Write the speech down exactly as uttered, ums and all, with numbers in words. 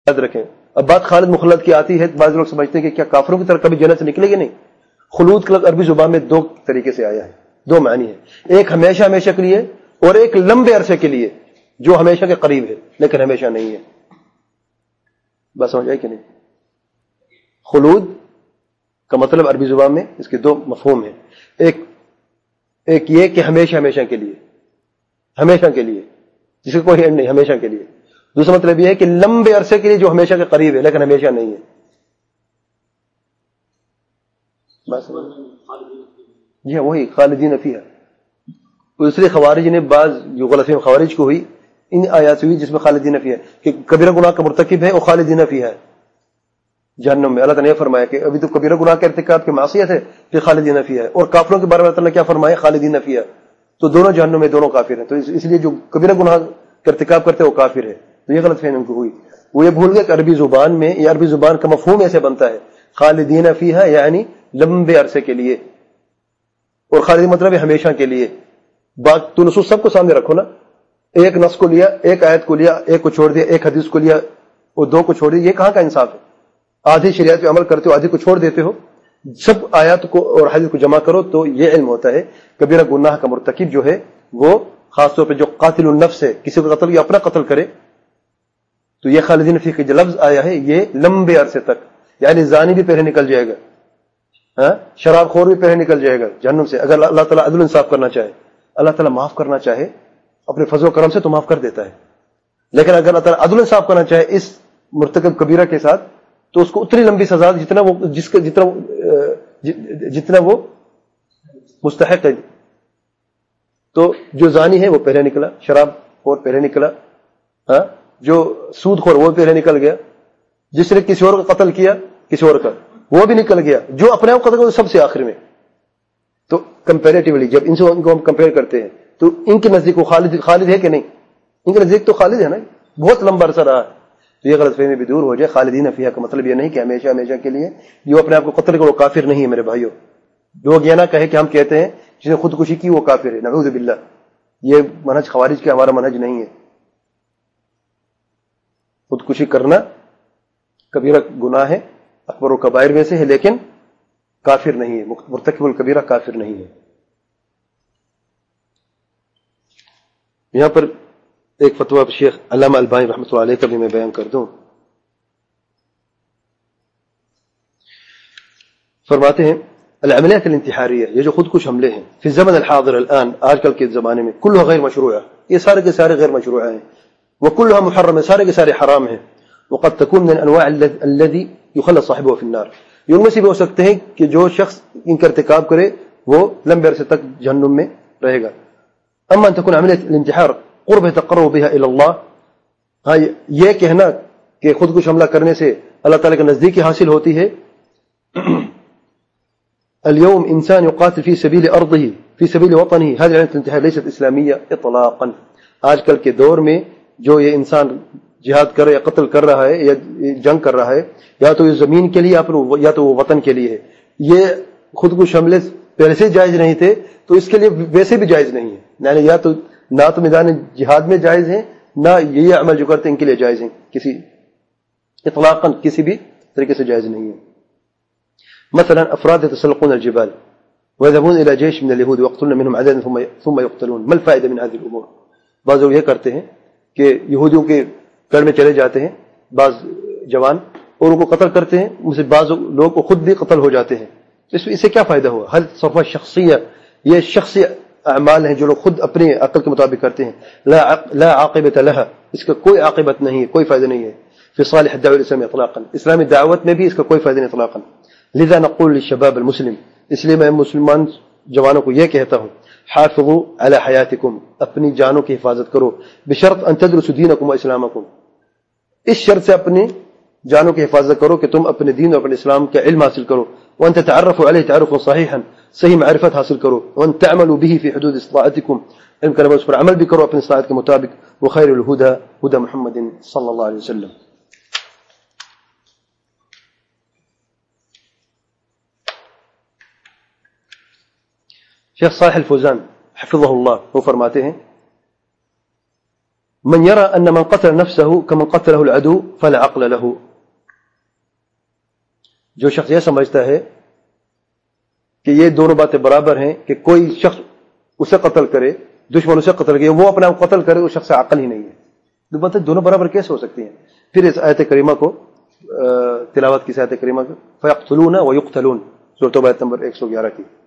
یاد رکھیں. اب بات خالد مخلد کی آتی ہے، بعض لوگ سمجھتے ہیں کہ کیا کافروں کی طرح کبھی جنت سے نکلے گی؟ نہیں. خلود کا لفظ عربی زبان میں دو طریقے سے آیا ہے، دو معنی ہے. ایک ہمیشہ ہمیشہ کے لیے، اور ایک لمبے عرصے کے لیے، جو ہمیشہ کے قریب ہے لیکن ہمیشہ نہیں ہے. بس سمجھ آئی کہ نہیں؟ خلود کا مطلب عربی زبان میں اس کے دو مفہوم ہیں. ایک ایک یہ کہ ہمیشہ ہمیشہ کے لیے، ہمیشہ کے لیے جس کا کوئی اینڈ نہیں، ہمیشہ کے لیے. دوسرا مطلب یہ ہے کہ لمبے عرصے کے لیے جو ہمیشہ کے قریب ہے لیکن ہمیشہ نہیں ہے. بس جی ہاں، وہی خالدین فیہا. دوسرے خوارج نے بعض جو غلطی خوارج کو ہوئی ان آیات ہوئی جس میں خالدین فیہا کہ کبیرہ گناہ کا مرتکب ہے اور خالدین فیہا ہے جہنم میں. اللہ تعالیٰ نے فرمایا کہ ابھی تو کبیرہ گناہ کے ارتکاب کی معصیت ہے پھر خالدین فیہا ہے. اور کافروں کے بارے میں اللہ تعالیٰ نے کیا فرمایا؟ خالدین فیہا. تو دونوں جہنم میں، دونوں کافر ہیں. تو اس لیے جو کبیرہ گناہ کا ارتکاب کرتے ہیں وہ کافر ہے. تو یہ غلط فہمی ان کو ہوئی. وہ یہ بھول گئے کہ عربی زبان میں یہ عربی زبان کا مفہوم ایسے بنتا ہے خالدین فیہا یعنی لمبے عرصے کے لیے، اور خالدین مطلب ہے ہمیشہ کے لیے. بات تو نصوص سب کو سامنے رکھو نا. ایک نص کو لیا، ایک آیت کو لیا، ایک کو چھوڑ دیا، ایک حدیث کو لیا اور دو کو چھوڑ دیا. یہ کہاں کا انصاف ہے؟ آدھی شریعت پہ عمل کرتے ہو، آدھی کو چھوڑ دیتے ہو. سب آیات کو اور حدیث کو جمع کرو تو یہ علم ہوتا ہے کبیرہ گناہ کا مرتکب جو ہے وہ خاص طور پہ جو قاتل النفس ہے، کسی کو قتل یا اپنا قتل کرے، تو یہ خالدین فیہا کا جو لفظ آیا ہے یہ لمبے عرصے تک، یعنی زانی بھی پہلے نکل جائے گا، ہاں شراب خور بھی پہلے نکل جائے گا جہنم سے. اگر اللہ تعالیٰ عدل انصاف کرنا چاہے، اللہ تعالیٰ معاف کرنا چاہے اپنے فضل و کرم سے تو معاف کر دیتا ہے. لیکن اگر اللہ تعالیٰ عدل انصاف کرنا چاہے اس مرتکب کبیرہ کے ساتھ تو اس کو اتنی لمبی سزا جتنا وہ جس کا جتنا جتنا وہ مستحق ہے. تو جو زانی ہے وہ پہلے نکلا، شراب خور پہلے نکلا، ہاں جو سود خور وہ پہلے نکل گیا، جس نے کسی اور کا قتل کیا کسی اور کا وہ بھی نکل گیا، جو اپنے آپ قتل کیا سب سے آخر میں. تو کمپیریٹیولی جب ان سے ان کو ہم کمپیئر کرتے ہیں تو ان کے نزدیک وہ خالد خالد ہے کہ نہیں؟ ان کے نزدیک تو خالد ہے نا، بہت لمبا عرصہ رہا. تو یہ غلط فہمی بھی دور ہو جائے. خالدین فیہا کا مطلب یہ نہیں کہ ہمیشہ ہمیشہ کے لیے. جو اپنے آپ کو قتل کرو کافر نہیں ہے میرے بھائیوں. لوگ یہ نہ کہے کہ ہم کہتے ہیں جس نے خودکشی کی وہ کافر ہے، نعوذ باللہ. یہ منہج خوارج کا ہمارا منہج نہیں ہے. خودکشی کرنا کبیرہ گناہ ہے، اکبر و کبائر میں سے ہے، لیکن کافر نہیں ہے. مرتکب الکبیرہ کافر نہیں ہے. یہاں پر ایک فتویٰ شیخ علامہ البانی رحمۃ اللہ علیہ کا بھی میں بیان کر دوں. فرماتے ہیں العملیات الانتحاریہ، یہ جو خود کش حملے ہیں فی الزمن الحاضر الان، آج کل کے زمانے میں، کلها غیر مشروعہ، یہ سارے کے سارے غیر مشروع ہیں. وكلها محرم، سارے کے سارے حرام ہیں. وقد تكون من انواع الذي يخلد صاحبه في النار، یہ ان میں سے بھی ہو سکتے ہیں کہ جو شخص ان کا ارتکاب کرے وہ لمبے عرصے تک جہنم میں رہے گا. اما ان تكون عملیہ الانتحار قرب يتقرب بها الى الله، ہاں یہ کہنا کہ خود کش حملہ کرنے سے اللہ تعالی کے نزدیکی حاصل ہوتی ہے. اليوم انسان يقاتل في سبيل ارضه في سبيل وطنه، هذه العملیہ الانتحار ليست اسلاميه اطلاقا. آج کل کے دور میں جو یہ انسان جہاد کر رہا ہے یا قتل کر رہا ہے یا جنگ کر رہا ہے، یا تو یہ زمین کے لیے یا تو وہ وطن کے لیے ہے. یہ خود کش حملے پہلے سے جائز نہیں تھے تو اس کے لیے ویسے بھی جائز نہیں ہے. یعنی یا تو نہ تو میدان جہاد میں جائز ہیں، نہ یہ عمل جو کرتے ہیں ان کے لیے جائز ہیں، کسی اطلاقا کسی بھی طریقے سے جائز نہیں ہے. مثلا افراد يتسلقون الجبال ويذهبون الى جيش من اليهود ويقتلون منهم عددا ثم ثم يقتلون، ما الفائده من هذه الامور؟ بعض لوگ یہ کرتے ہیں کہ یہودیوں کے گڑھ میں چلے جاتے ہیں بعض جوان اور ان کو قتل کرتے ہیں، ان سے بعض لوگ کو خود بھی قتل ہو جاتے ہیں. اس سے کیا فائدہ ہوا؟ حل صرف شخصیہ، یہ شخصی اعمال ہیں جو لوگ خود اپنے عقل کے مطابق کرتے ہیں. لا لا عاقبۃ لها، اس کا کوئی عاقبت نہیں ہے، کوئی فائدہ نہیں ہے. فی صالح الدعوہ الاسلامی اطلاقا، اسلامی دعوت میں بھی اس کا کوئی فائدہ نہیں اطلاقا. لذا نقول للشباب المسلم، اس لیے میں مسلمان جوانوں کو یہ کہتا ہوں، حافظوا علی حیاتکم، اپنی جانوں کی حفاظت کرو، بشرط ان تدرسوا دینکم و اسلامکم، اس شرط سے اپنی جانوں کی حفاظت کرو کہ تم اپنے دین اور اپنے اسلام کا علم حاصل کرو. وان تتعرفوا علیہ تعارفا صحیحا، صحیح معرفت حاصل کرو. وان تعملوا به فی حدود استطاعتکم، علم کرنے اس پر عمل بھی کرو اپنے استطاعت کے مطابق. وخیر الہدى ہدى محمد صلی اللہ علیہ وسلم. شیخ صالح الفوزان حفظہ اللہ وہ فرماتے ہیں من يرى أن من قتل نفسه كمن قتله العدو فلا عقل له. جو شخص یہ سمجھتا ہے کہ یہ دونوں باتیں برابر ہیں کہ کوئی شخص اسے قتل کرے, دشمن اسے قتل کرے, وہ اپنے آپ قتل کرے, اس شخص سے عقل ہی نہیں ہے. دو باتیں دونوں برابر کیسے ہو سکتی ہیں؟ پھر اس آیت کریمہ کو تلاوت کی آیت کریمہ کو فَيَقْتُلُونَ وَيُقْتَلُونَ سورۃ توبہ نمبر ایک سو گیارہ کی.